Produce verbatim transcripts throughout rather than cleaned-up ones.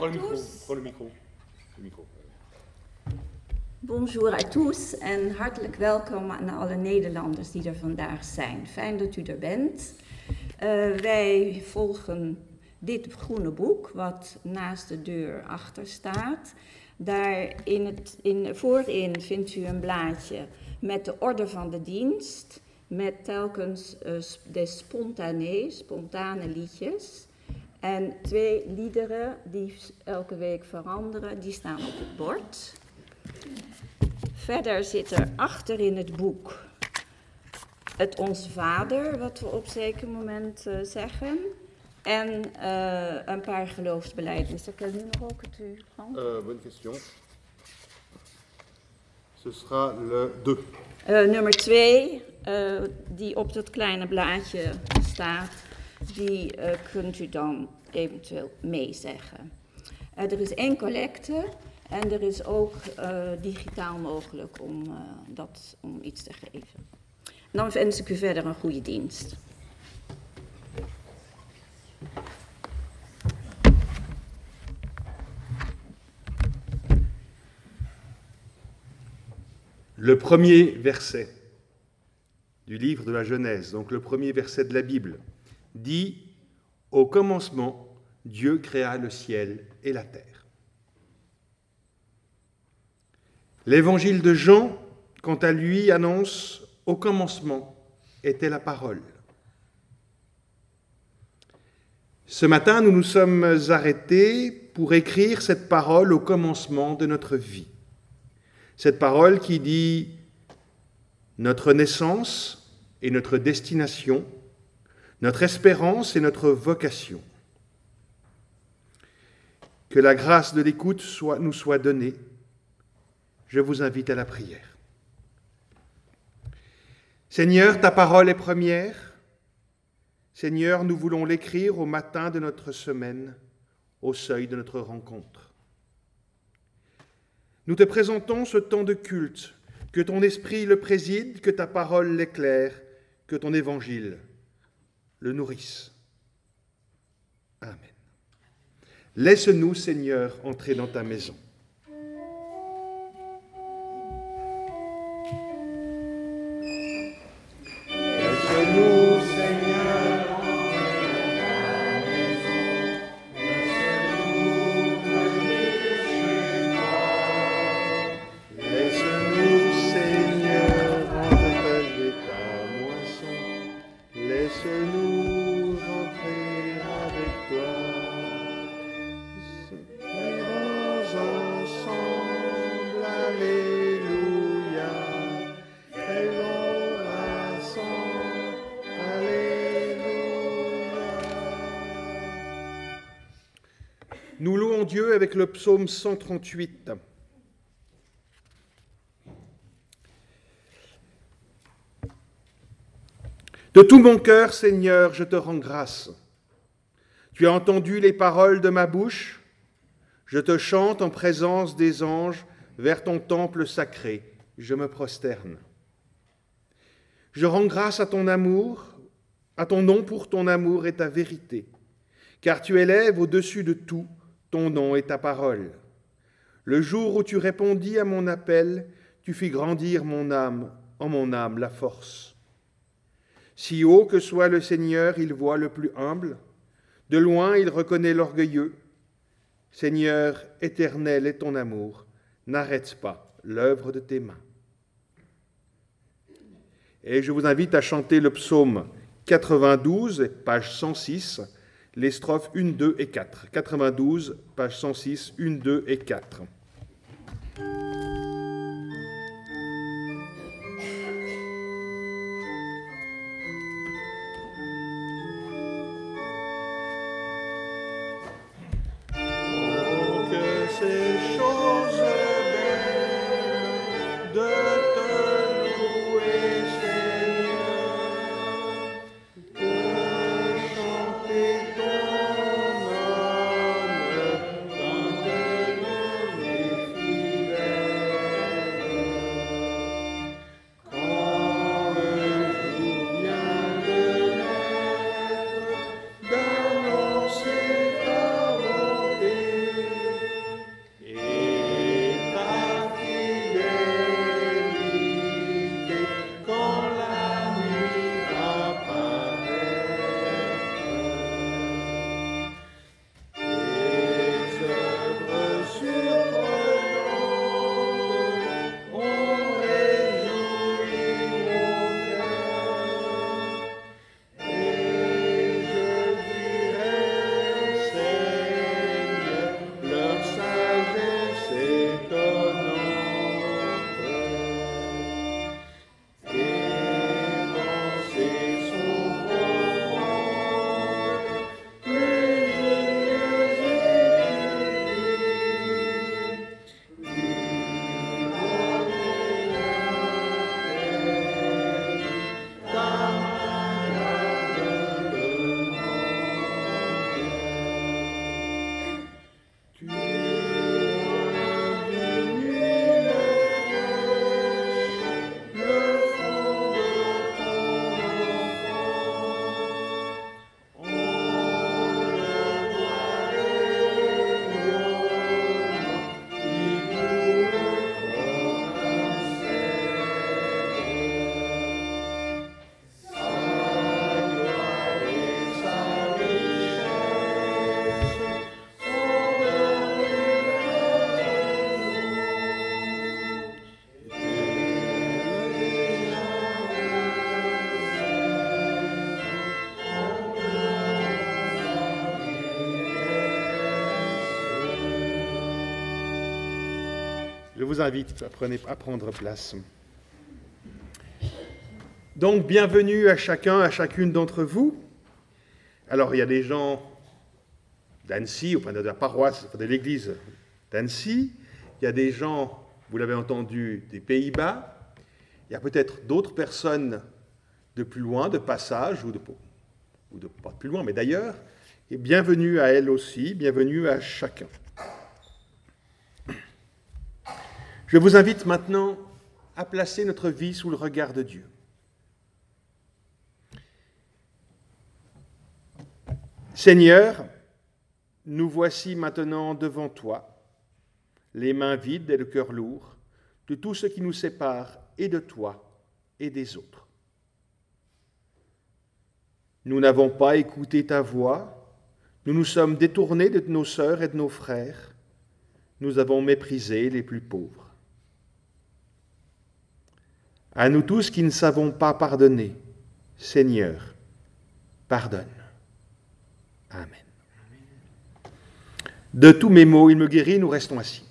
Prends le micro, prends le micro. Le micro. Bonjour à tous en hartelijk welkom aan alle Nederlanders die er vandaag zijn. Fijn dat u er bent. Uh, wij volgen dit groene boek wat naast de deur achter staat. Daar in het, in, voorin vindt u een blaadje met de orde van de dienst, met telkens uh, de spontanee, spontane liedjes. En twee liederen die elke week veranderen, die staan op het bord. Verder zit er achter in het boek het Onze Vader, wat we op zeker moment uh, zeggen. En uh, een paar geloofsbelijdenissen. Kan u nog ook het u van? Uh, bonne question. Ce sera le deux. Uh, nummer twee, uh, die op dat kleine blaadje staat, die uh, kunt u dan eventueel meezeggen. Uh, er is één collecte en er is ook uh, digitaal mogelijk om, uh, dat, om iets te geven. Dan wens ik u verder een goede dienst. Le premier verset du livre de la Genèse, donc le premier verset de la Bible, dit « Au commencement, Dieu créa le ciel et la terre ». L'évangile de Jean, quant à lui, annonce « Au commencement était la parole ». Ce matin, nous nous sommes arrêtés pour écrire cette parole au commencement de notre vie. Cette parole qui dit notre naissance et notre destination, notre espérance et notre vocation. Que la grâce de l'écoute soit, nous soit donnée. Je vous invite à la prière. Seigneur, ta parole est première. Seigneur, nous voulons l'écrire au matin de notre semaine, au seuil de notre rencontre. Nous te présentons ce temps de culte, que ton esprit le préside, que ta parole l'éclaire, que ton évangile le nourrisse. Amen. Laisse-nous, Seigneur, entrer dans ta maison. Laisse-nous, Seigneur, laisse-nous rentrer avec toi. Prions ensemble, alléluia. Prions ensemble, alléluia. Nous louons Dieu avec le psaume cent trente-huit. De tout mon cœur, Seigneur, je te rends grâce. Tu as entendu les paroles de ma bouche. Je te chante en présence des anges vers ton temple sacré. Je me prosterne. Je rends grâce à ton amour, à ton nom pour ton amour et ta vérité, car tu élèves au-dessus de tout ton nom et ta parole. Le jour où tu répondis à mon appel, tu fis grandir mon âme, en mon âme la force. Si haut que soit le Seigneur, il voit le plus humble. De loin, il reconnaît l'orgueilleux. Seigneur, éternel est ton amour. N'arrête pas l'œuvre de tes mains. Et je vous invite à chanter le psaume quatre-vingt-douze, page cent six, les strophes un, deux et quatre. quatre-vingt-douze, page cent six, un, deux et quatre. Fidèle. vous invite à, prenez, à prendre place. Donc, bienvenue à chacun, à chacune d'entre vous. Alors, il y a des gens d'Annecy, ou de la paroisse, de l'église d'Annecy. Il y a des gens, vous l'avez entendu, des Pays-Bas. Il y a peut-être d'autres personnes de plus loin, de passage, ou de, ou de pas de plus loin, mais d'ailleurs. Et bienvenue à elles aussi, bienvenue à chacun. Je vous invite maintenant à placer notre vie sous le regard de Dieu. Seigneur, nous voici maintenant devant toi, les mains vides et le cœur lourd, de tout ce qui nous sépare et de toi et des autres. Nous n'avons pas écouté ta voix, nous nous sommes détournés de nos sœurs et de nos frères, nous avons méprisé les plus pauvres. À nous tous qui ne savons pas pardonner, Seigneur, pardonne. Amen. De tous mes maux, il me guérit, nous restons assis.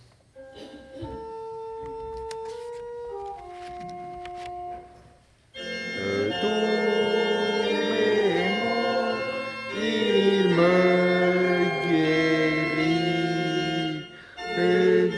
De tous mes maux, il me guérit, et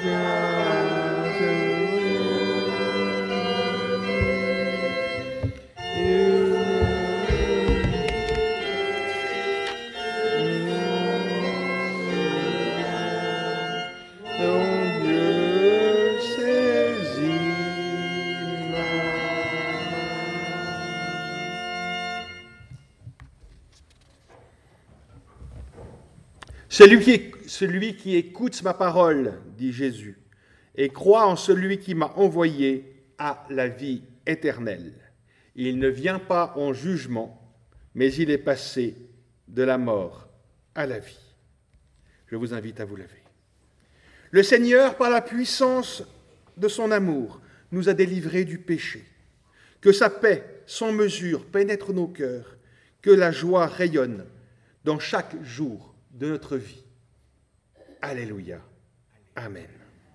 Celui qui, celui qui écoute ma parole, dit Jésus, et croit en celui qui m'a envoyé, a la vie éternelle. Il ne vient pas en jugement, mais il est passé de la mort à la vie. Je vous invite à vous lever. Le Seigneur, par la puissance de son amour, nous a délivrés du péché. Que sa paix, sans mesure, pénètre nos cœurs, que la joie rayonne dans chaque jour de notre vie. Alléluia. Amen.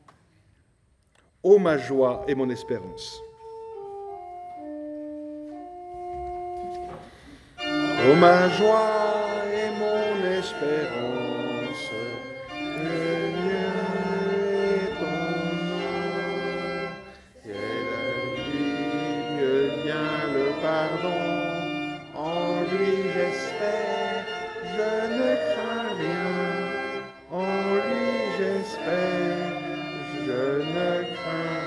Ô ma joie et mon espérance. Ô ma joie et mon espérance, Seigneur est ton nom. Et la vie, mieux vient le pardon, en lui j'espère, je ne crains rien. En lui j'espère, je ne crains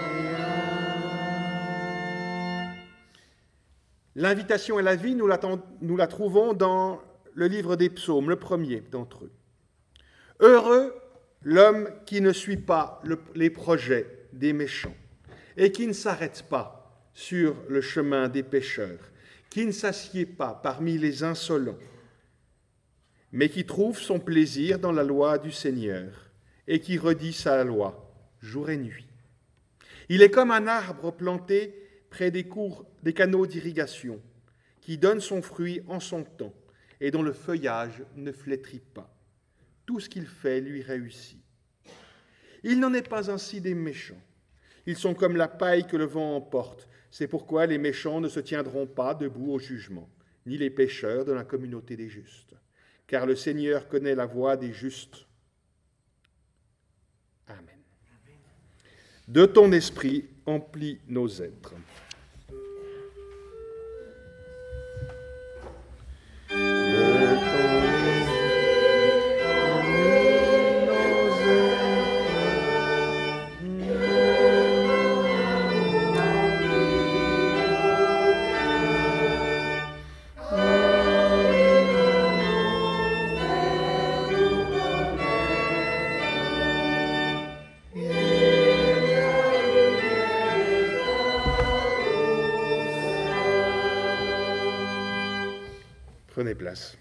rien. L'invitation à la vie, nous la, nous la trouvons dans le livre des psaumes, le premier d'entre eux. Heureux l'homme qui ne suit pas le, les projets des méchants et qui ne s'arrête pas sur le chemin des pécheurs, qui ne s'assied pas parmi les insolents, mais qui trouve son plaisir dans la loi du Seigneur et qui redit sa loi jour et nuit. Il est comme un arbre planté près des cours, des canaux d'irrigation, qui donne son fruit en son temps et dont le feuillage ne flétrit pas. Tout ce qu'il fait lui réussit. Il n'en est pas ainsi des méchants. Ils sont comme la paille que le vent emporte. C'est pourquoi les méchants ne se tiendront pas debout au jugement, ni les pécheurs de la communauté des justes. Car le Seigneur connaît la voie des justes. Amen. De ton esprit, emplis nos êtres. Prenez place.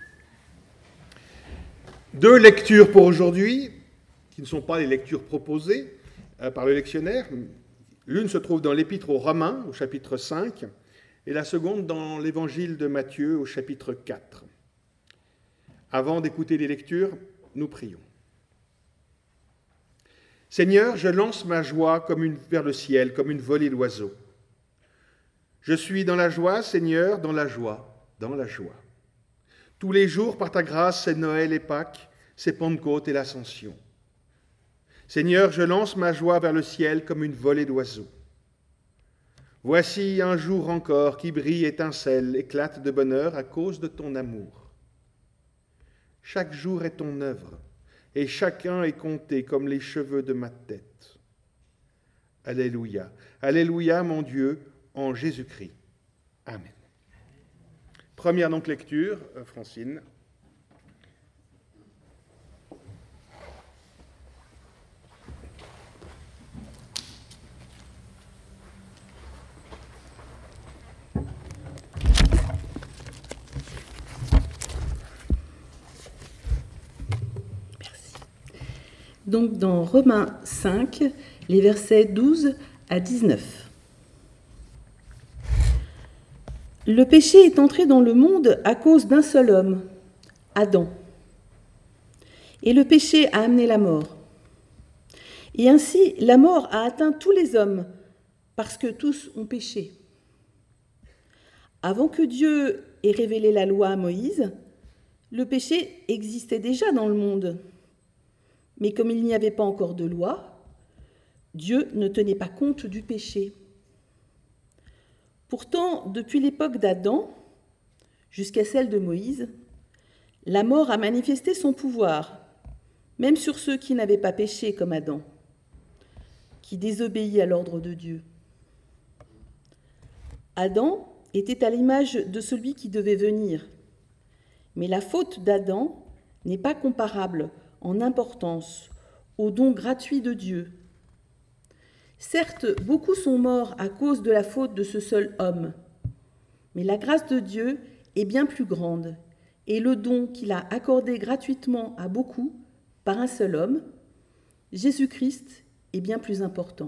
Deux lectures pour aujourd'hui, qui ne sont pas les lectures proposées euh, par le lectionnaire. L'une se trouve dans l'Épître aux Romains, au chapitre cinq, et la seconde dans l'Évangile de Matthieu, au chapitre quatre. Avant d'écouter les lectures, nous prions. Seigneur, je lance ma joie comme une, vers le ciel, comme une volée d'oiseaux. Je suis dans la joie, Seigneur, dans la joie, dans la joie. Tous les jours, par ta grâce, c'est Noël et Pâques, c'est Pentecôte et l'Ascension. Seigneur, je lance ma joie vers le ciel comme une volée d'oiseaux. Voici un jour encore qui brille, étincelle, éclate de bonheur à cause de ton amour. Chaque jour est ton œuvre, et chacun est compté comme les cheveux de ma tête. Alléluia, Alléluia, mon Dieu, en Jésus-Christ. Amen. Première donc lecture, Francine. Donc dans Romains cinq, les versets douze à dix-neuf. Le péché est entré dans le monde à cause d'un seul homme, Adam. Et le péché a amené la mort. Et ainsi, la mort a atteint tous les hommes, parce que tous ont péché. Avant que Dieu ait révélé la loi à Moïse, le péché existait déjà dans le monde. Mais comme il n'y avait pas encore de loi, Dieu ne tenait pas compte du péché. Pourtant, depuis l'époque d'Adam jusqu'à celle de Moïse, la mort a manifesté son pouvoir, même sur ceux qui n'avaient pas péché comme Adam, qui désobéit à l'ordre de Dieu. Adam était à l'image de celui qui devait venir, mais la faute d'Adam n'est pas comparable en importance au don gratuit de Dieu. Certes, beaucoup sont morts à cause de la faute de ce seul homme, mais la grâce de Dieu est bien plus grande, et le don qu'il a accordé gratuitement à beaucoup par un seul homme, Jésus-Christ, est bien plus important.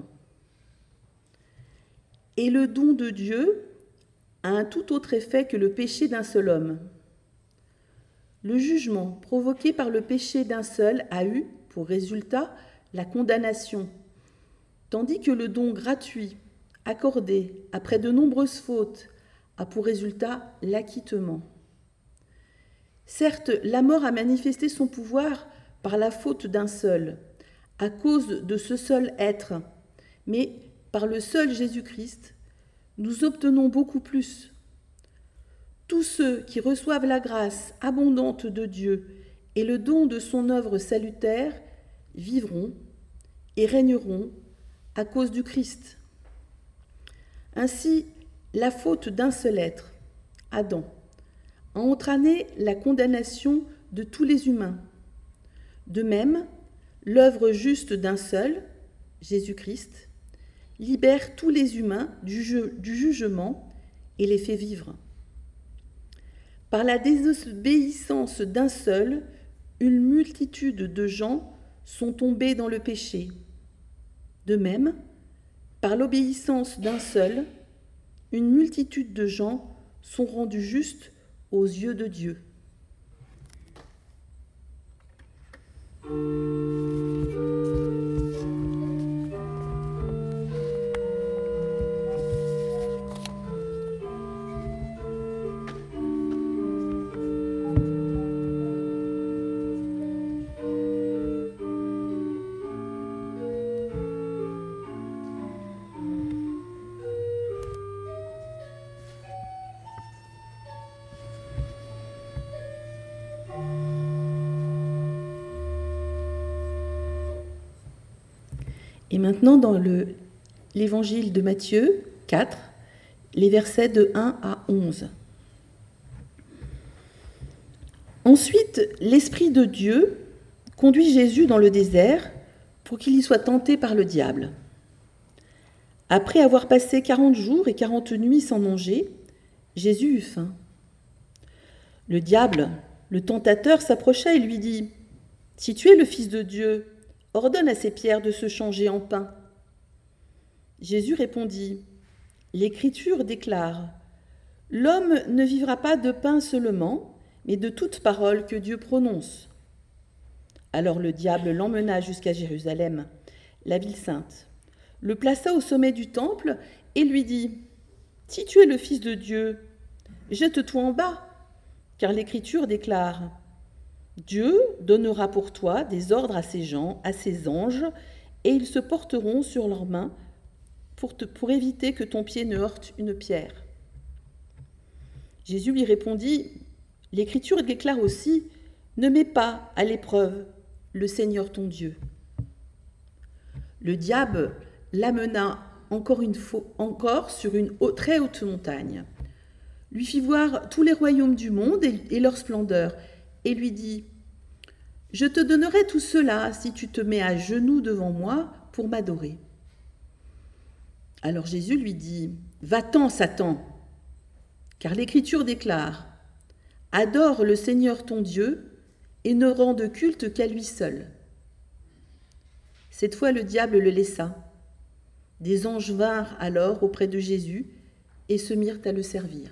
Et le don de Dieu a un tout autre effet que le péché d'un seul homme. Le jugement provoqué par le péché d'un seul a eu, pour résultat, la condamnation, tandis que le don gratuit, accordé après de nombreuses fautes, a pour résultat l'acquittement. Certes, la mort a manifesté son pouvoir par la faute d'un seul, à cause de ce seul être, mais par le seul Jésus-Christ, nous obtenons beaucoup plus. Tous ceux qui reçoivent la grâce abondante de Dieu et le don de son œuvre salutaire vivront et régneront à cause du Christ. Ainsi, la faute d'un seul être, Adam, a entraîné la condamnation de tous les humains. De même, l'œuvre juste d'un seul, Jésus-Christ, libère tous les humains du, ju- du jugement et les fait vivre. Par la désobéissance d'un seul, une multitude de gens sont tombés dans le péché. De même, par l'obéissance d'un seul, une multitude de gens sont rendus justes aux yeux de Dieu. Et maintenant, dans le, l'évangile de Matthieu quatre, les versets de un à onze. Ensuite, l'Esprit de Dieu conduit Jésus dans le désert pour qu'il y soit tenté par le diable. Après avoir passé quarante jours et quarante nuits sans manger, Jésus eut faim. Le diable, le tentateur, s'approcha et lui dit : « Si tu es le Fils de Dieu, ordonne à ces pierres de se changer en pain. » Jésus répondit : « L'Écriture déclare : L'homme ne vivra pas de pain seulement, mais de toute parole que Dieu prononce. » Alors le diable l'emmena jusqu'à Jérusalem, la ville sainte, le plaça au sommet du temple et lui dit « Si tu es le Fils de Dieu, jette-toi en bas, car l'Écriture déclare « Dieu donnera pour toi des ordres à ses gens, à ses anges, et ils se porteront sur leurs mains pour, te, pour éviter que ton pied ne heurte une pierre. » Jésus lui répondit « L'Écriture déclare aussi « Ne mets pas à l'épreuve le Seigneur ton Dieu. » Le diable l'amena encore, une fois, encore sur une haute, très haute montagne, lui fit voir tous les royaumes du monde et, et leur splendeur, et lui dit « Je te donnerai tout cela si tu te mets à genoux devant moi pour m'adorer. » Alors Jésus lui dit « Va-t'en, Satan, car l'Écriture déclare « Adore le Seigneur ton Dieu et ne rende culte qu'à lui seul. » Cette fois le diable le laissa. Des anges vinrent alors auprès de Jésus et se mirent à le servir.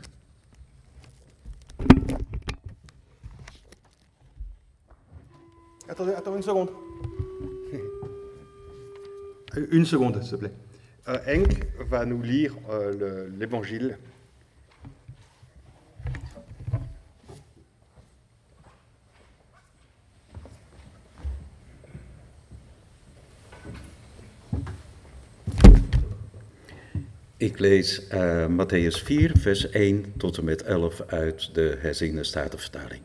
Attendez, attends une seconde. Une seconde, s'il te plaît. Euh, Henk va nous lire euh, le, l'évangile. Ik lees uh, Matthäus vier, vers één tot en met elf uit de herziene Statenvertaling.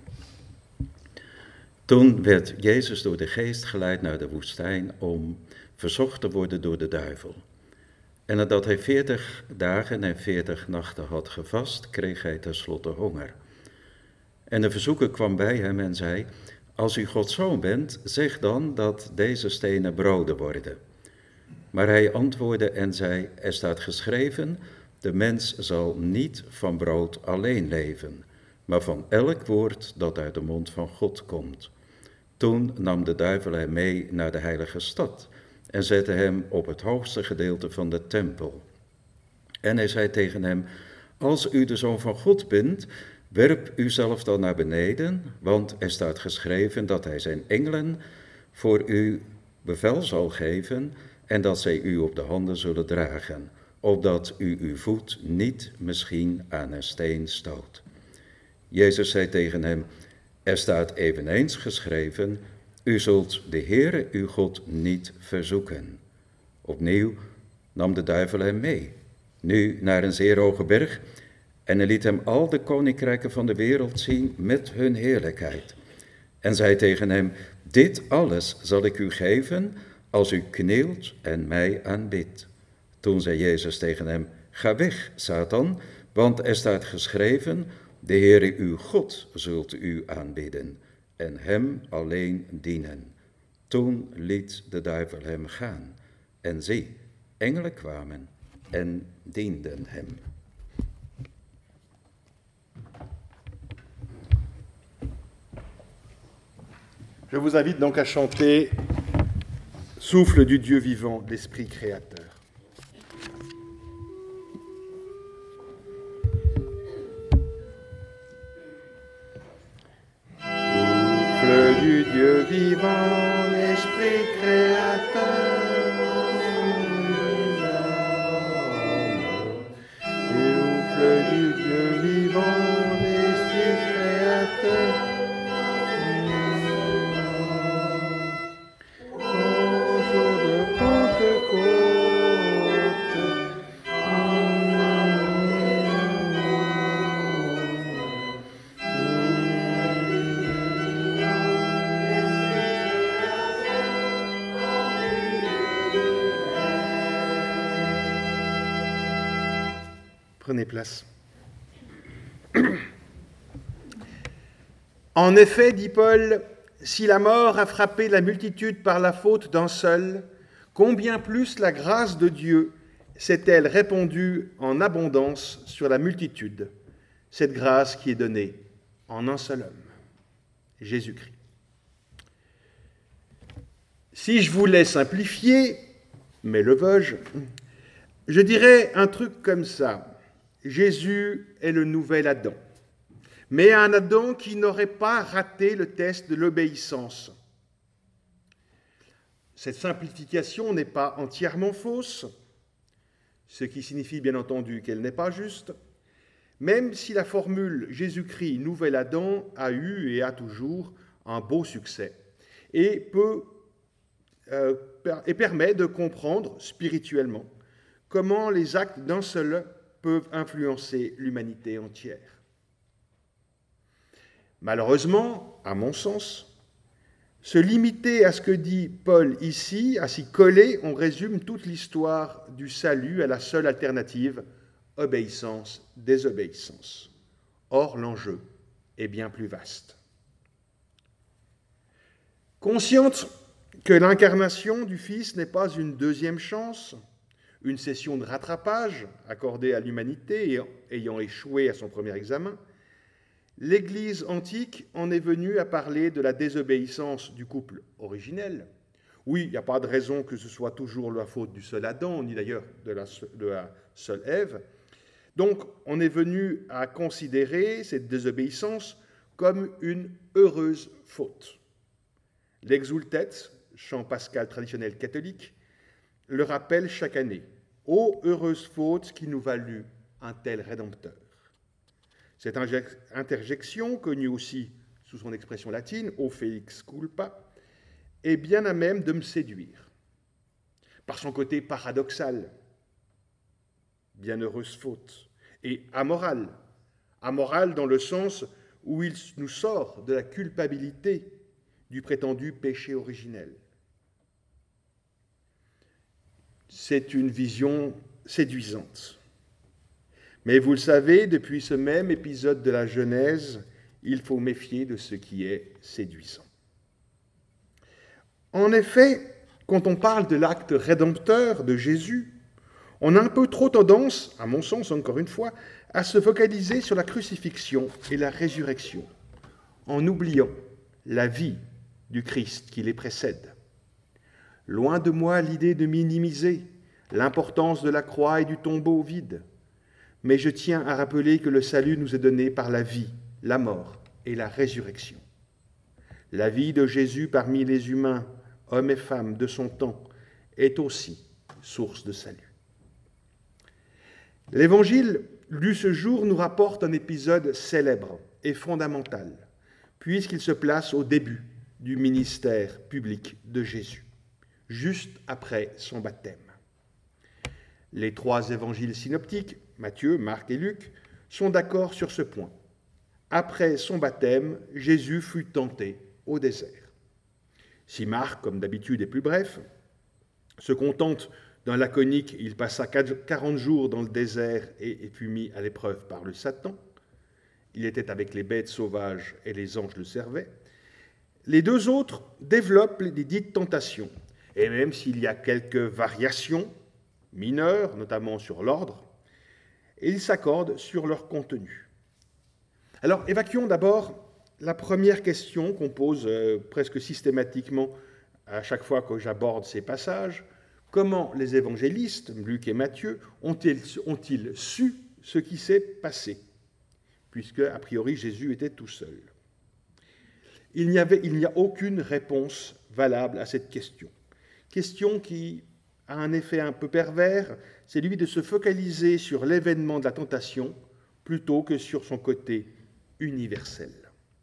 Toen werd Jezus door de geest geleid naar de woestijn om verzocht te worden door de duivel. En nadat hij veertig dagen en veertig nachten had gevast, kreeg hij tenslotte honger. En de verzoeker kwam bij hem en zei, als u Gods zoon bent, zeg dan dat deze stenen broden worden. Maar hij antwoordde en zei, er staat geschreven, de mens zal niet van brood alleen leven, maar van elk woord dat uit de mond van God komt. Toen nam de duivel hem mee naar de heilige stad en zette hem op het hoogste gedeelte van de tempel. En hij zei tegen hem, als u de Zoon van God bent, werp uzelf dan naar beneden, want er staat geschreven dat hij zijn engelen voor u bevel zal geven en dat zij u op de handen zullen dragen, opdat u uw voet niet misschien aan een steen stoot. Jezus zei tegen hem, er staat eveneens geschreven, u zult de Heere uw God niet verzoeken. Opnieuw nam de duivel hem mee, nu naar een zeer hoge berg, en hij liet hem al de koninkrijken van de wereld zien met hun heerlijkheid. En zei tegen hem, dit alles zal ik u geven, als u knielt en mij aanbidt. Toen zei Jezus tegen hem, ga weg, Satan, want er staat geschreven, de Heere uw God zult u aanbidden en hem alleen dienen. Toen liet de duivel hem gaan. En zie, engelen kwamen en dienden hem. Je vous invite donc à chanter Souffle du Dieu vivant, l'Esprit créateur. Souffle du Dieu vivant, l'Esprit créateur. Souffle du Dieu vivant, l'Esprit créateur. Prenez place. En effet, dit Paul, si la mort a frappé la multitude par la faute d'un seul, combien plus la grâce de Dieu s'est-elle répandue en abondance sur la multitude, cette grâce qui est donnée en un seul homme, Jésus-Christ. Si je voulais simplifier, mais le veux-je, je dirais un truc comme ça. Jésus est le nouvel Adam, mais un Adam qui n'aurait pas raté le test de l'obéissance. Cette simplification n'est pas entièrement fausse, ce qui signifie bien entendu qu'elle n'est pas juste, même si la formule Jésus-Christ, nouvel Adam, a eu et a toujours un beau succès et, peut, euh, et permet de comprendre spirituellement comment les actes d'un seul peuvent influencer l'humanité entière. Malheureusement, à mon sens, se limiter à ce que dit Paul ici, à s'y coller, on résume toute l'histoire du salut à la seule alternative, obéissance, désobéissance. Or, l'enjeu est bien plus vaste. Consciente que l'incarnation du Fils n'est pas une deuxième chance, une session de rattrapage accordée à l'humanité ayant échoué à son premier examen, l'Église antique en est venue à parler de la désobéissance du couple originel. Oui, il n'y a pas de raison que ce soit toujours la faute du seul Adam, ni d'ailleurs de la, de la seule Ève. Donc, on est venu à considérer cette désobéissance comme une heureuse faute. L'exultet, chant pascal traditionnel catholique, le rappelle chaque année. « Ô heureuse faute qui nous valut un tel Rédempteur ». Cette interjection, connue aussi sous son expression latine, « O felix culpa », est bien à même de me séduire. Par son côté paradoxal, bienheureuse faute, et amoral, amoral dans le sens où il nous sort de la culpabilité du prétendu péché originel. C'est une vision séduisante. Mais vous le savez, depuis ce même épisode de la Genèse, il faut méfier de ce qui est séduisant. En effet, quand on parle de l'acte rédempteur de Jésus, on a un peu trop tendance, à mon sens encore une fois, à se focaliser sur la crucifixion et la résurrection, en oubliant la vie du Christ qui les précède. Loin de moi l'idée de minimiser l'importance de la croix et du tombeau vide, mais je tiens à rappeler que le salut nous est donné par la vie, la mort et la résurrection. La vie de Jésus parmi les humains, hommes et femmes de son temps, est aussi source de salut. L'Évangile lu ce jour nous rapporte un épisode célèbre et fondamental, puisqu'il se place au début du ministère public de Jésus, juste après son baptême. Les trois évangiles synoptiques, Matthieu, Marc et Luc, sont d'accord sur ce point. Après son baptême, Jésus fut tenté au désert. Si Marc, comme d'habitude, est plus bref, se contente d'un laconique « il passa quarante jours dans le désert et fut mis à l'épreuve par le Satan », il était avec les bêtes sauvages et les anges le servaient, les deux autres développent les dites tentations, et même s'il y a quelques variations mineures, notamment sur l'ordre, ils s'accordent sur leur contenu. Alors, évacuons d'abord la première question qu'on pose euh, presque systématiquement à chaque fois que j'aborde ces passages. Comment les évangélistes, Luc et Matthieu, ont-ils, ont-ils su ce qui s'est passé, puisque, a priori, Jésus était tout seul? Il n'y avait, il n'y a aucune réponse valable à cette question. Question qui a un effet un peu pervers, c'est lui de se focaliser sur l'événement de la tentation plutôt que sur son côté universel.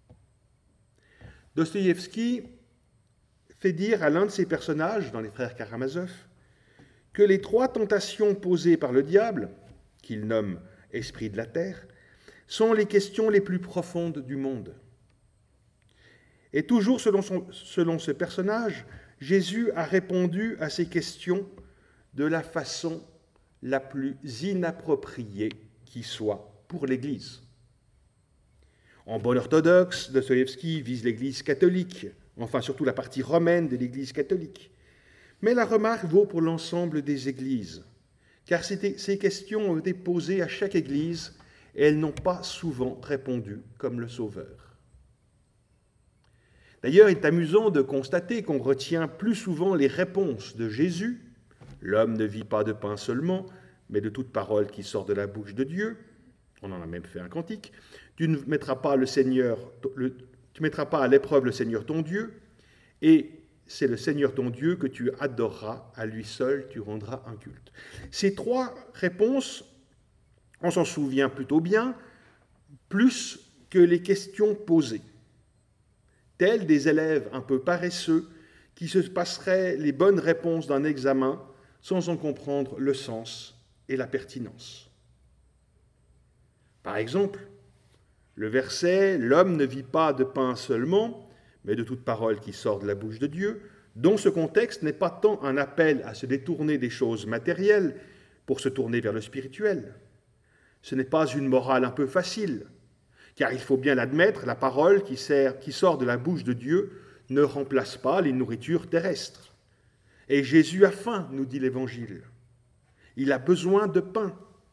Dostoïevski fait dire à l'un de ses personnages, dans les Frères Karamazov, que les trois tentations posées par le diable, qu'il nomme « esprit de la terre », sont les questions les plus profondes du monde. Et toujours selon, son, selon ce personnage, Jésus a répondu à ces questions de la façon la plus inappropriée qui soit pour l'Église. En bon orthodoxe, Dostoïevski vise l'Église catholique, enfin surtout la partie romaine de l'Église catholique. Mais la remarque vaut pour l'ensemble des Églises, car ces questions ont été posées à chaque Église et elles n'ont pas souvent répondu comme le Sauveur. D'ailleurs, il est amusant de constater qu'on retient plus souvent les réponses de Jésus. L'homme ne vit pas de pain seulement, mais de toute parole qui sort de la bouche de Dieu. On en a même fait un cantique. Tu ne mettras pas le Seigneur, le, tu mettras pas à l'épreuve le Seigneur ton Dieu. Et c'est le Seigneur ton Dieu que tu adoreras, à lui seul tu rendras un culte. Ces trois réponses, on s'en souvient plutôt bien, plus que les questions posées, tels des élèves un peu paresseux qui se passeraient les bonnes réponses d'un examen sans en comprendre le sens et la pertinence. Par exemple, le verset « L'homme ne vit pas de pain seulement, mais de toute parole qui sort de la bouche de Dieu », dont ce contexte n'est pas tant un appel à se détourner des choses matérielles pour se tourner vers le spirituel. Ce n'est pas une morale un peu facile, car il faut bien l'admettre, la parole qui, sert, qui sort de la bouche de Dieu ne remplace pas les nourritures terrestres. Et Jésus a faim, nous dit l'Évangile. Il a besoin de pain.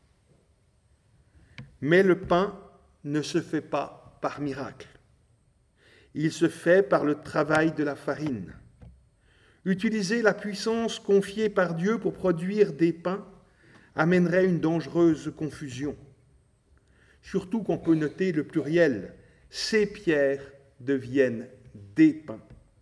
Mais le pain ne se fait pas par miracle. Il se fait par le travail de la farine. Utiliser la puissance confiée par Dieu pour produire des pains amènerait une dangereuse confusion. Surtout qu'on peut noter le pluriel. Ces pierres deviennent des pains.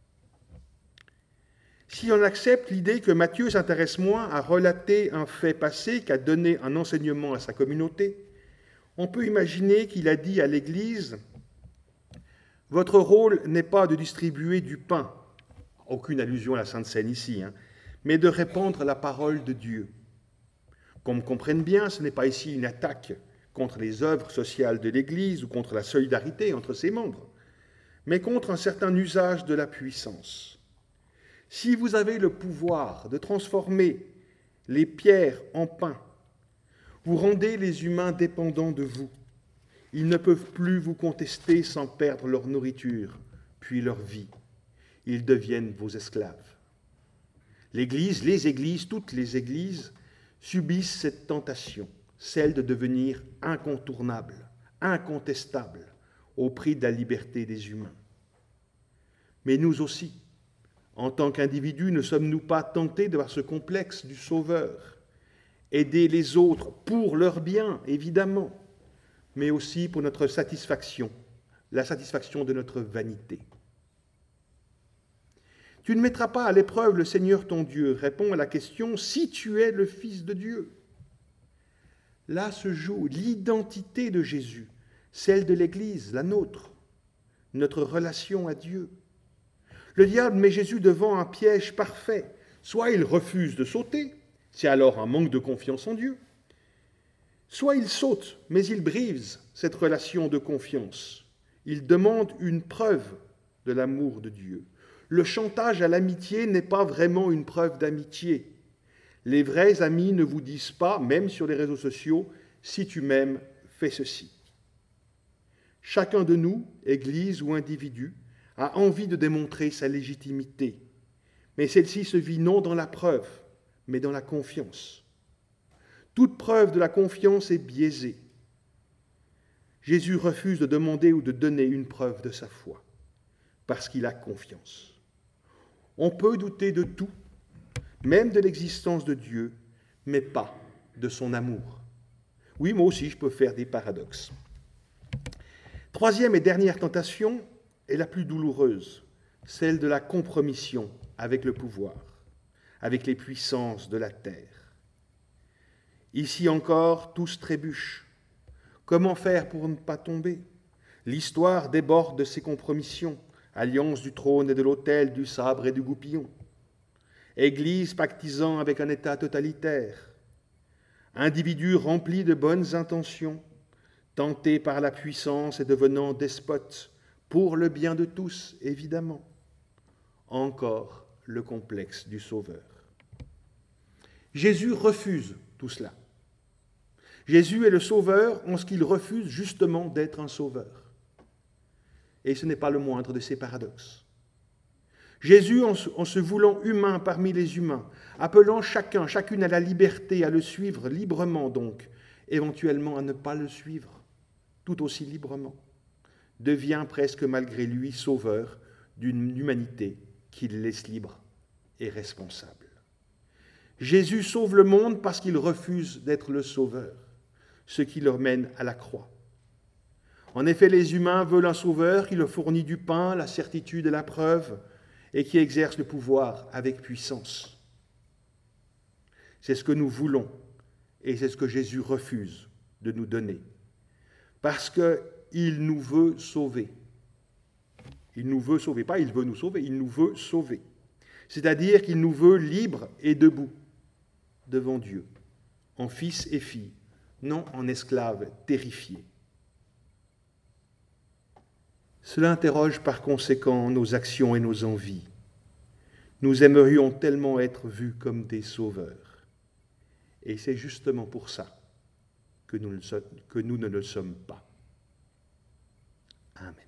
Si on accepte l'idée que Matthieu s'intéresse moins à relater un fait passé qu'à donner un enseignement à sa communauté, on peut imaginer qu'il a dit à l'Église « Votre rôle n'est pas de distribuer du pain », aucune allusion à la Sainte Seine ici, hein, mais de répandre la parole de Dieu. Qu'on me comprenne bien, ce n'est pas ici une attaque contre les œuvres sociales de l'Église ou contre la solidarité entre ses membres, mais contre un certain usage de la puissance. Si vous avez le pouvoir de transformer les pierres en pain, vous rendez les humains dépendants de vous. Ils ne peuvent plus vous contester sans perdre leur nourriture, puis leur vie. Ils deviennent vos esclaves. L'Église, les églises, toutes les églises subissent cette tentation, celle de devenir incontournable, incontestable, au prix de la liberté des humains. Mais nous aussi, en tant qu'individus, ne sommes-nous pas tentés de voir ce complexe du Sauveur, aider les autres pour leur bien, évidemment, mais aussi pour notre satisfaction, la satisfaction de notre vanité. Tu ne mettras pas à l'épreuve le Seigneur ton Dieu, répond à la question « si tu es le Fils de Dieu ». Là se joue l'identité de Jésus, celle de l'Église, la nôtre, notre relation à Dieu. Le diable met Jésus devant un piège parfait. Soit il refuse de sauter, c'est alors un manque de confiance en Dieu. Soit il saute, mais il brise cette relation de confiance. Il demande une preuve de l'amour de Dieu. Le chantage à l'amitié n'est pas vraiment une preuve d'amitié. Les vrais amis ne vous disent pas, même sur les réseaux sociaux, « si tu m'aimes, fais ceci ». Chacun de nous, Église ou individu, a envie de démontrer sa légitimité, mais celle-ci se vit non dans la preuve, mais dans la confiance. Toute preuve de la confiance est biaisée. Jésus refuse de demander ou de donner une preuve de sa foi, parce qu'il a confiance. On peut douter de tout, même de l'existence de Dieu, mais pas de son amour. Oui, moi aussi, je peux faire des paradoxes. Troisième et dernière tentation est la plus douloureuse, celle de la compromission avec le pouvoir, avec les puissances de la terre. Ici encore, tous trébuchent. Comment faire pour ne pas tomber ? L'histoire déborde de ces compromissions, alliance du trône et de l'autel, du sabre et du goupillon. Église pactisant avec un État totalitaire. Individus remplis de bonnes intentions, tentés par la puissance et devenant despotes, pour le bien de tous, évidemment. Encore le complexe du Sauveur. Jésus refuse tout cela. Jésus est le Sauveur en ce qu'il refuse justement d'être un Sauveur. Et ce n'est pas le moindre de ces paradoxes. Jésus, en se, en se voulant humain parmi les humains, appelant chacun, chacune à la liberté, à le suivre librement donc, éventuellement à ne pas le suivre, tout aussi librement, devient presque malgré lui sauveur d'une humanité qu'il laisse libre et responsable. Jésus sauve le monde parce qu'il refuse d'être le sauveur, ce qui le mène à la croix. En effet, les humains veulent un sauveur qui leur fournit du pain, la certitude et la preuve, et qui exerce le pouvoir avec puissance. C'est ce que nous voulons et c'est ce que Jésus refuse de nous donner. Parce qu'il nous veut sauver. Il nous veut sauver, pas il veut nous sauver, il nous veut sauver. C'est-à-dire qu'il nous veut libres et debout devant Dieu, en fils et filles, non en esclaves terrifiés. Cela interroge par conséquent nos actions et nos envies. Nous aimerions tellement être vus comme des sauveurs. Et c'est justement pour ça que nous, que nous ne le sommes pas. Amen.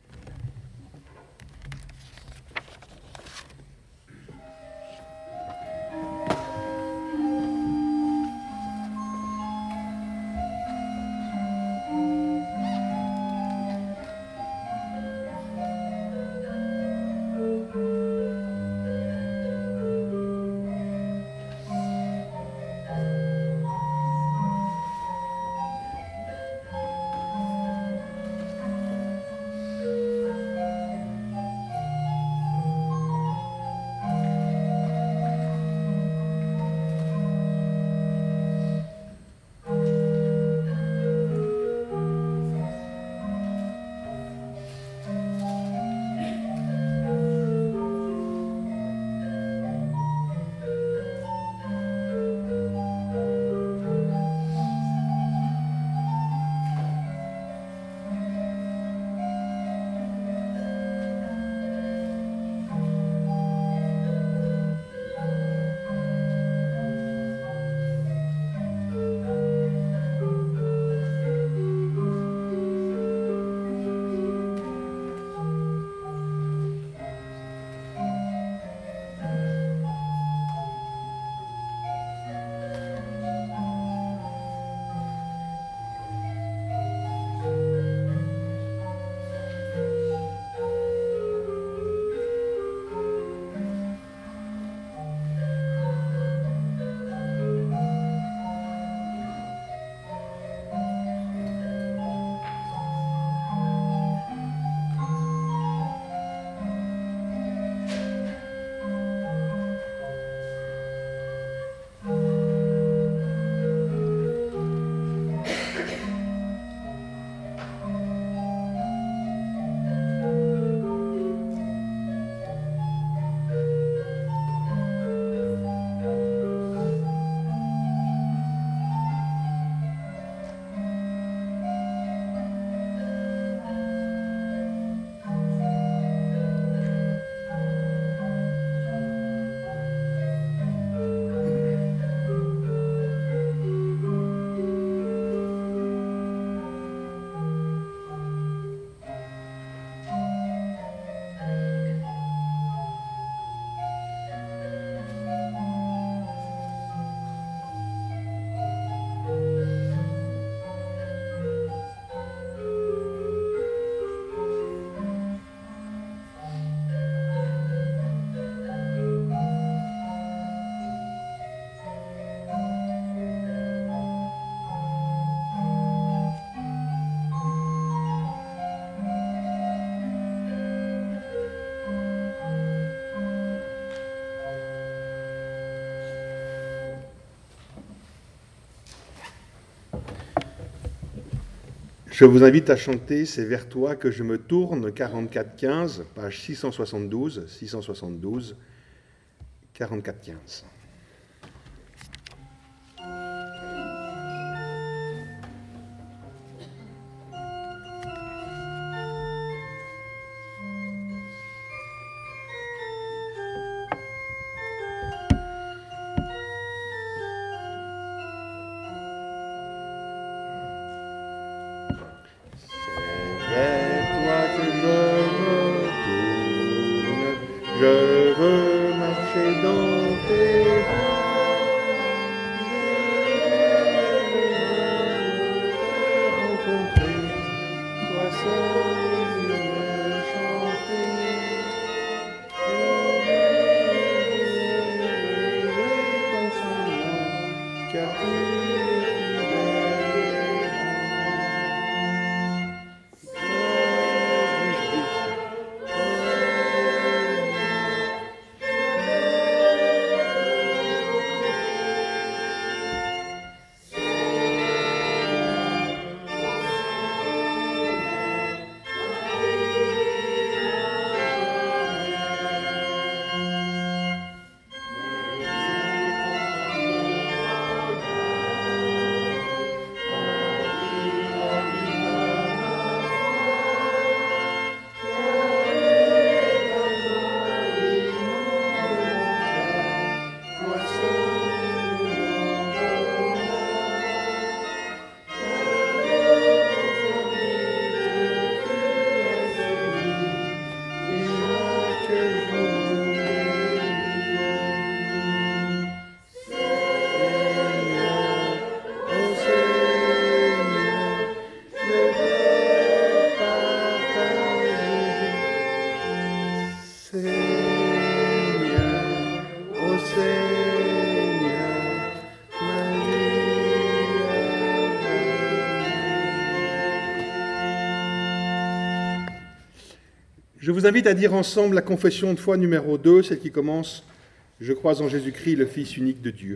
Je vous invite à chanter « C'est vers toi que je me tourne » quarante-quatre quinze, page six cent soixante-douze, six cent soixante-douze, quarante-quatre quinze. Je veux marcher dans tes Je vous invite à dire ensemble la confession de foi numéro deux, celle qui commence « Je crois en Jésus-Christ, le Fils unique de Dieu ».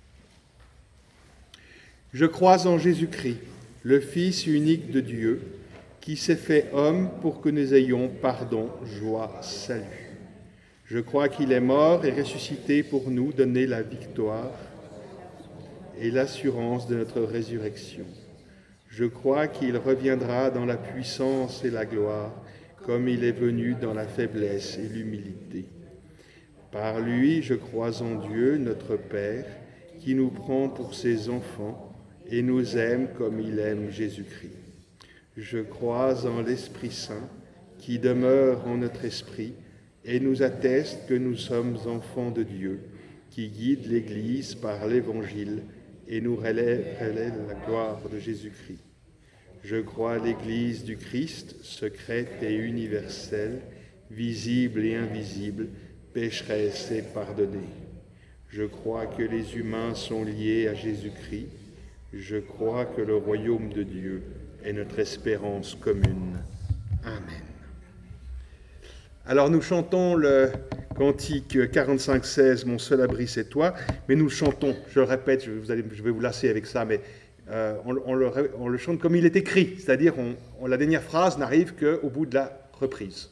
Je crois en Jésus-Christ, le Fils unique de Dieu, qui s'est fait homme pour que nous ayons pardon, joie, salut. Je crois qu'il est mort et ressuscité pour nous donner la victoire et l'assurance de notre résurrection. Je crois qu'il reviendra dans la puissance et la gloire, comme il est venu dans la faiblesse et l'humilité. Par lui, je crois en Dieu, notre Père, qui nous prend pour ses enfants et nous aime comme il aime Jésus-Christ. Je crois en l'Esprit Saint, qui demeure en notre esprit et nous atteste que nous sommes enfants de Dieu, qui guide l'Église par l'Évangile et nous relève, relève la gloire de Jésus-Christ. Je crois à l'Église du Christ, secrète et universelle, visible et invisible, pécheresse et pardonnée. Je crois que les humains sont liés à Jésus-Christ. Je crois que le royaume de Dieu est notre espérance commune. Amen. Alors nous chantons le cantique quarante-cinq seize, « Mon seul abri c'est toi », mais nous le chantons, je le répète, je, vous allez, je vais vous lasser avec ça, mais euh, on, on, le, on le chante comme il est écrit, c'est-à-dire on, on, la dernière phrase n'arrive qu'au bout de la reprise.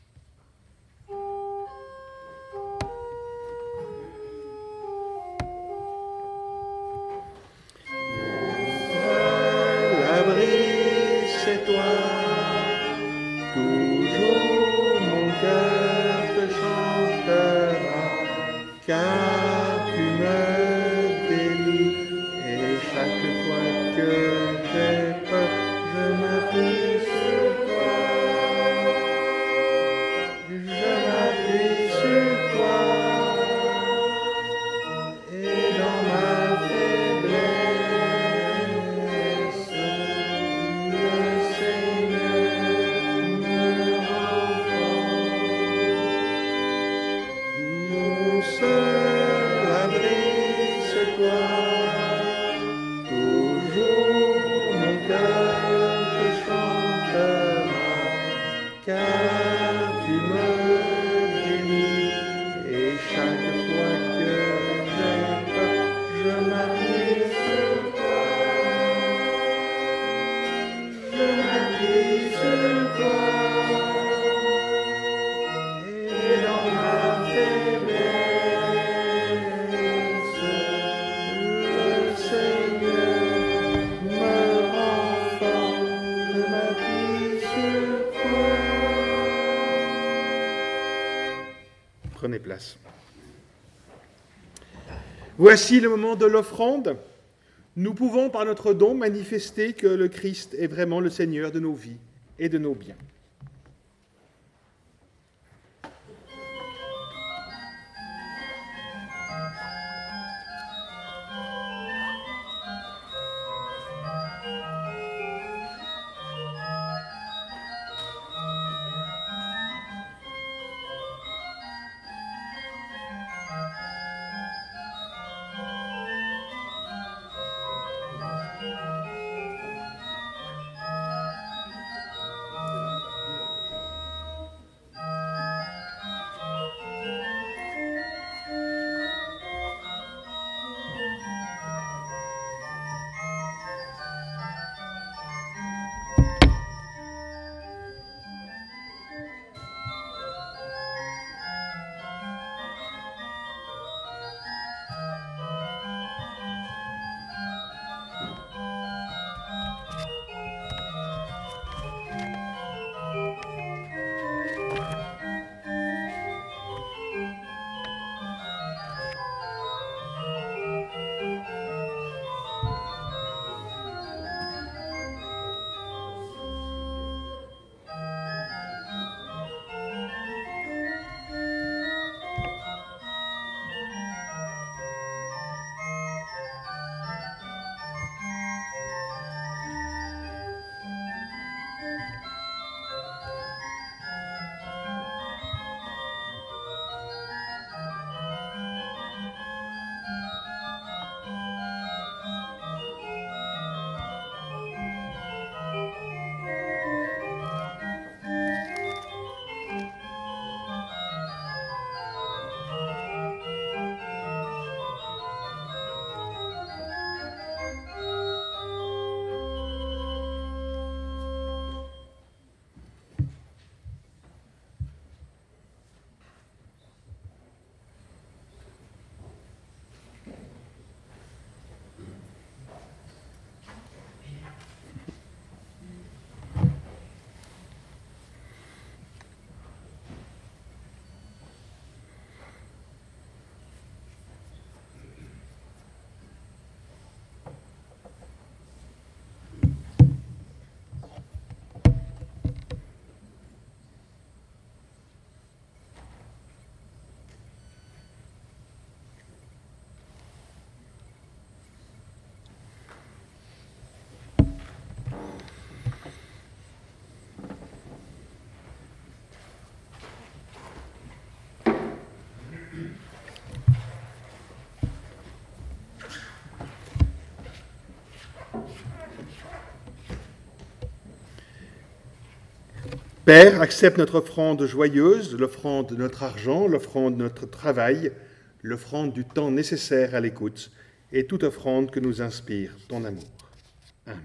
Prenez place. Voici le moment de l'offrande. Nous pouvons par notre don manifester que le Christ est vraiment le Seigneur de nos vies et de nos biens. Père, accepte notre offrande joyeuse, l'offrande de notre argent, l'offrande de notre travail, l'offrande du temps nécessaire à l'écoute, et toute offrande que nous inspire ton amour. Amen.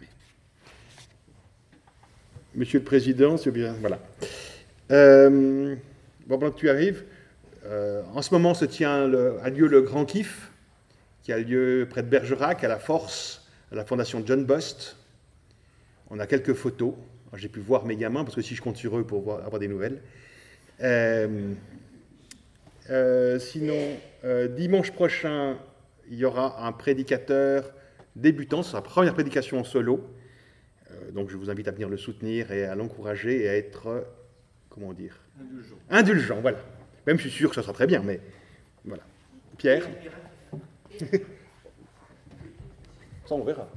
Monsieur le Président, c'est bien, voilà. Euh, bon, pendant que tu arrives, euh, en ce moment se tient le, a lieu le Grand Kiff, qui a lieu près de Bergerac, à la Force, à la Fondation John Bost. On a quelques photos. J'ai pu voir mes gamins, parce que si je compte sur eux pour voir, avoir des nouvelles. Euh, euh, sinon, euh, dimanche prochain, il y aura un prédicateur débutant, c'est sa première prédication en solo. Euh, donc je vous invite à venir le soutenir et à l'encourager et à être, euh, comment dire, indulgent. Indulgent, voilà. Même je suis sûr que ça sera très bien, mais voilà. Pierre. Ça, on verra.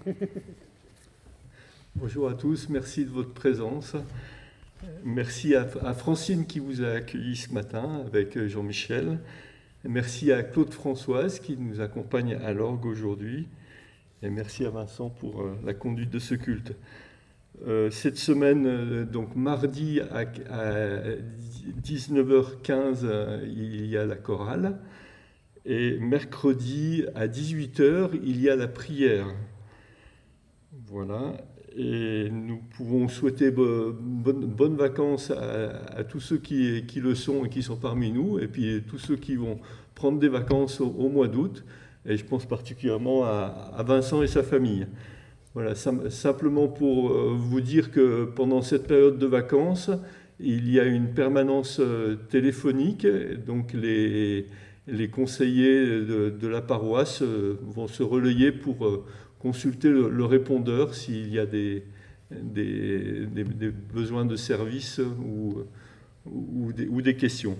Bonjour à tous, merci de votre présence. Merci à, à Francine qui vous a accueillis ce matin avec Jean-Michel. Merci à Claude Françoise qui nous accompagne à l'orgue aujourd'hui. Et merci à Vincent pour euh, la conduite de ce culte. Euh, cette semaine, euh, donc mardi à, à dix-neuf heures quinze, euh, il y a la chorale. Et mercredi à dix-huit heures, il y a la prière. Voilà. Et nous pouvons souhaiter bonnes bonne, bonne vacances à, à tous ceux qui, qui le sont et qui sont parmi nous, et puis tous ceux qui vont prendre des vacances au, au mois d'août, et je pense particulièrement à, à Vincent et sa famille. Voilà, sim, simplement pour vous dire que pendant cette période de vacances, il y a une permanence téléphonique, donc les, les conseillers de, de la paroisse vont se relayer pour consulter le, le répondeur s'il y a des, des, des, des besoins de service ou, ou, des, ou des questions.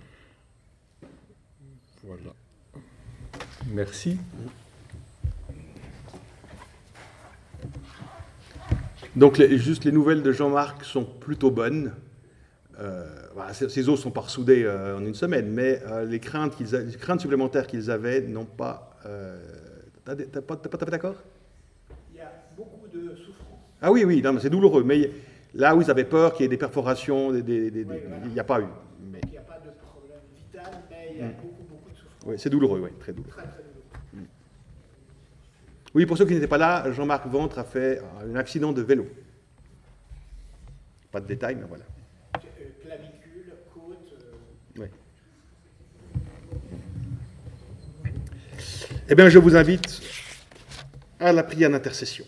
Voilà. Merci. Donc, les, juste les nouvelles de Jean-Marc sont plutôt bonnes. Euh, voilà, ces os sont pas ressoudés euh, en une semaine, mais euh, les, craintes qu'ils a, les craintes supplémentaires qu'ils avaient n'ont pas... Euh, T'as, t'as pas, t'as pas fait d'accord ? Il y a beaucoup de souffrance. Ah oui, oui, non, mais c'est douloureux. Mais là où ils avaient peur qu'il y ait des perforations, des, des, des, oui, voilà. Il n'y a pas eu. Mais... Il n'y a pas de problème vital, mais il y a mmh. beaucoup, beaucoup de souffrance. Oui, c'est douloureux, oui, très douloureux. Très, très douloureux. Mmh. Oui, pour ceux qui n'étaient pas là, Jean-Marc Ventre a fait un accident de vélo. Pas de détails, mais voilà. Euh, clavicule, côte. Euh... Oui. Eh bien, je vous invite à la prière d'intercession.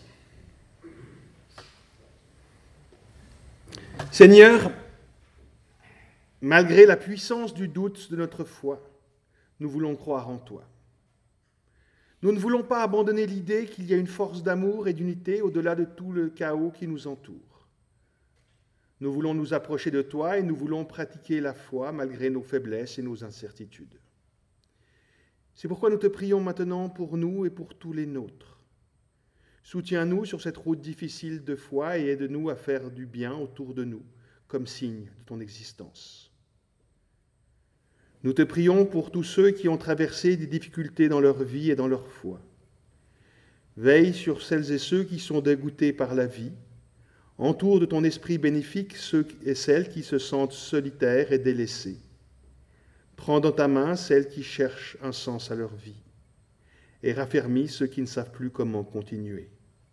Seigneur, malgré la puissance du doute de notre foi, nous voulons croire en toi. Nous ne voulons pas abandonner l'idée qu'il y a une force d'amour et d'unité au-delà de tout le chaos qui nous entoure. Nous voulons nous approcher de toi et nous voulons pratiquer la foi malgré nos faiblesses et nos incertitudes. C'est pourquoi nous te prions maintenant pour nous et pour tous les nôtres. Soutiens-nous sur cette route difficile de foi et aide-nous à faire du bien autour de nous, comme signe de ton existence. Nous te prions pour tous ceux qui ont traversé des difficultés dans leur vie et dans leur foi. Veille sur celles et ceux qui sont dégoûtés par la vie. Entoure de ton esprit bénéfique ceux et celles qui se sentent solitaires et délaissés. Prends dans ta main celles qui cherchent un sens à leur vie et raffermis ceux qui ne savent plus comment continuer.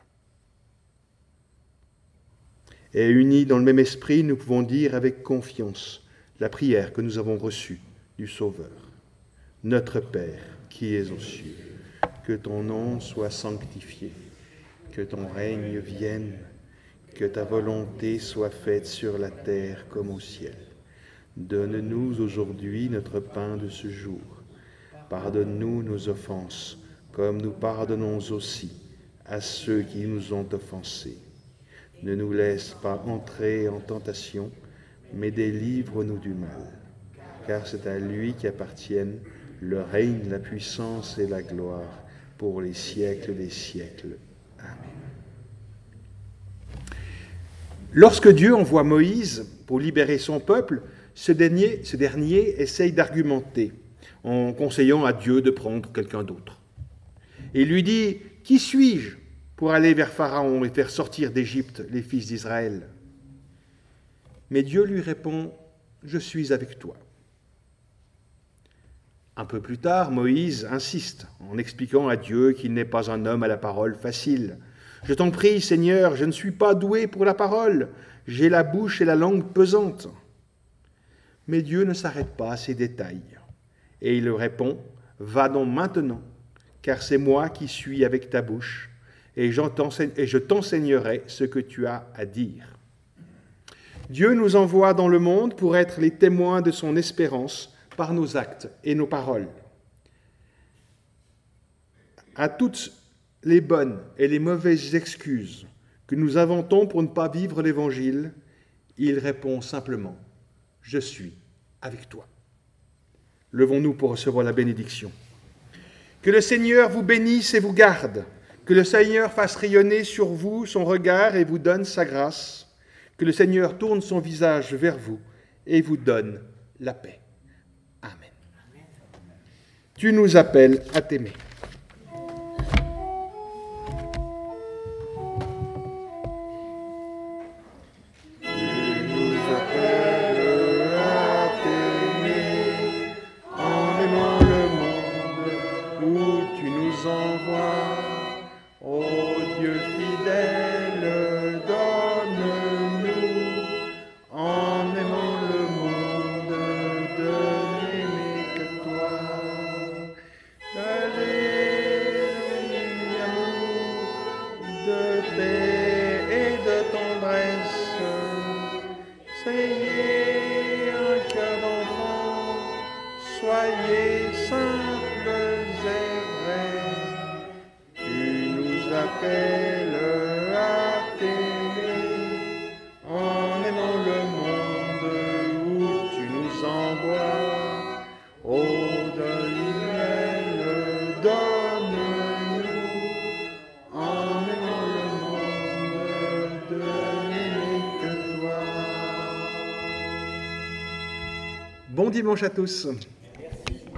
Et unis dans le même esprit, nous pouvons dire avec confiance la prière que nous avons reçue du Sauveur. Notre Père, qui es aux cieux, que ton nom soit sanctifié, que ton règne vienne, que ta volonté soit faite sur la terre comme au ciel. Donne-nous aujourd'hui notre pain de ce jour. Pardonne-nous nos offenses, comme nous pardonnons aussi à ceux qui nous ont offensés. Ne nous laisse pas entrer en tentation, mais délivre-nous du mal. Car c'est à lui qu'appartiennent le règne, la puissance et la gloire pour les siècles des siècles. Amen. Lorsque Dieu envoie Moïse pour libérer son peuple, ce dernier, ce dernier essaye d'argumenter en conseillant à Dieu de prendre quelqu'un d'autre. Et il lui dit « Qui suis-je pour aller vers Pharaon et faire sortir d'Égypte les fils d'Israël ?» Mais Dieu lui répond « Je suis avec toi. » Un peu plus tard, Moïse insiste en expliquant à Dieu qu'il n'est pas un homme à la parole facile. « Je t'en prie, Seigneur, je ne suis pas doué pour la parole, j'ai la bouche et la langue pesantes. » Mais Dieu ne s'arrête pas à ces détails. Et il leur répond, « Va donc maintenant, car c'est moi qui suis avec ta bouche, et je t'enseignerai ce que tu as à dire. » Dieu nous envoie dans le monde pour être les témoins de son espérance par nos actes et nos paroles. À toutes les bonnes et les mauvaises excuses que nous inventons pour ne pas vivre l'Évangile, il répond simplement « Je suis avec toi ». Levons-nous pour recevoir la bénédiction. Que le Seigneur vous bénisse et vous garde, que le Seigneur fasse rayonner sur vous son regard et vous donne sa grâce, que le Seigneur tourne son visage vers vous et vous donne la paix. Amen. Tu nous appelles à t'aimer. Soyez simples et vrais, tu nous appelles à t'aimer, en aimant le monde où tu nous envoies. Ô donne-nous, donne-nous, en aimant le monde, de n'aimer que toi. Bon dimanche à tous.